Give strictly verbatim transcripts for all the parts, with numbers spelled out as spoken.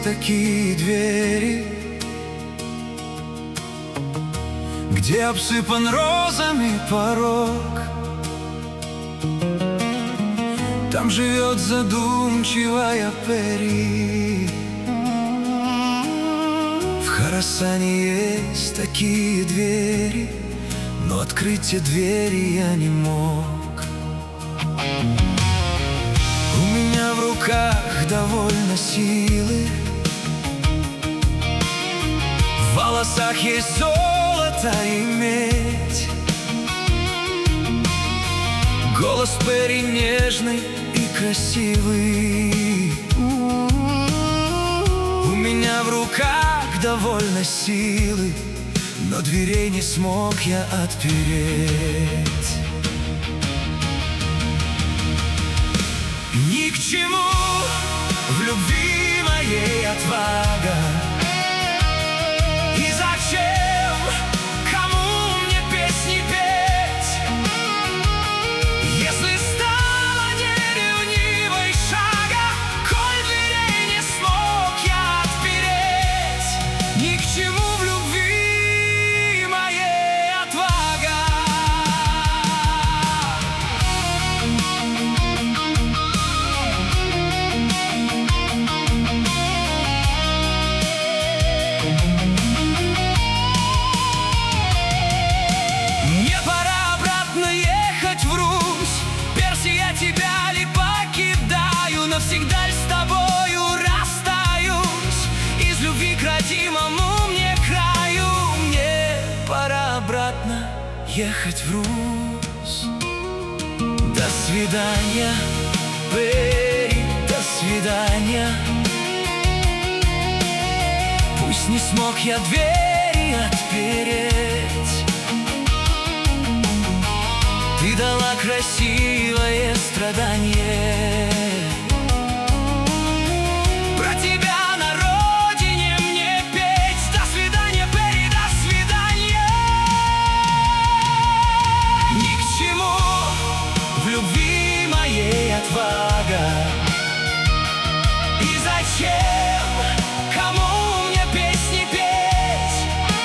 такие двери, где обсыпан розами порог. Там живет задумчивая Пери. В Хорасане есть такие двери, но открыть те двери я не мог. У меня в руках довольно силы, в волосах есть золото и медь. Голос Пери нежный и красивый. У меня в руках довольно силы, но дверей не смог я отпереть. Ни к чему в любви моей отвага. И зачем кому мне песни петь, если стало неревнивой шага, коль дверей не смог я отпереть? Ни к чему в любви моей отвага. Мне пора обратно ехать в Русь. Перси, я тебя ли покидаю, навсегда ли с тобою расстаюсь? Из любви к родимому мне краю мне пора обратно ехать в Русь. До свидания, Пери, до свидания. Пусть не смог я двери отпереть, ты дала красивое страдание. Про тебя на родине мне петь. До свидания, Пери, до свидания. Ни к чему в любви моей отвага. И зачем кому мне песни петь,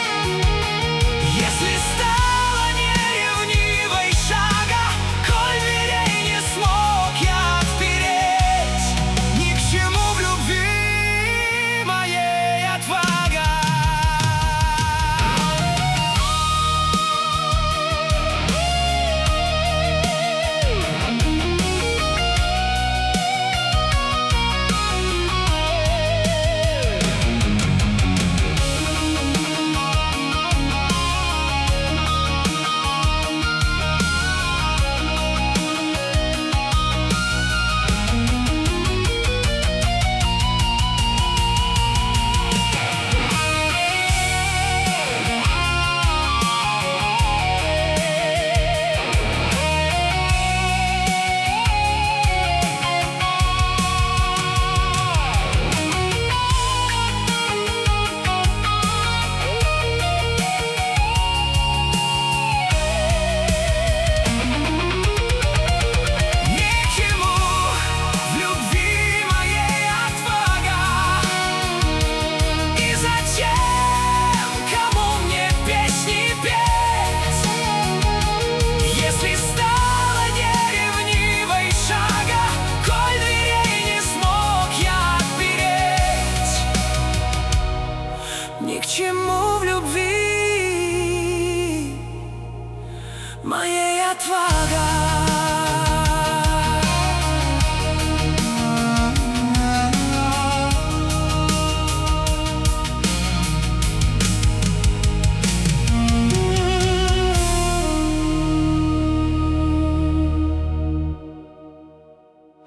если стало неревнивой шага, коль дверей не смог я отпереть? Ни к чему в любви моей отвага. Ни к чему в любви моей отвага.